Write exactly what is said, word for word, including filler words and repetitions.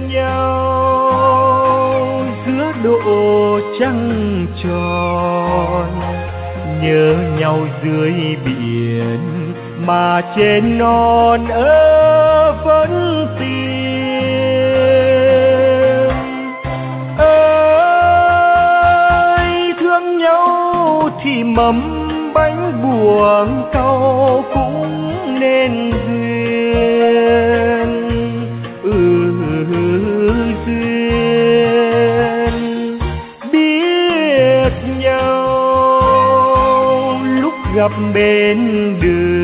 nhau giữa độ trăng tròn, nhớ nhau dưới biển mà trên non ơ vẫn tìm. Ơi thương nhau thì mầm bánh buồng câu cũng nên duyên. Ừ duyên biết nhau lúc gặp bên đường,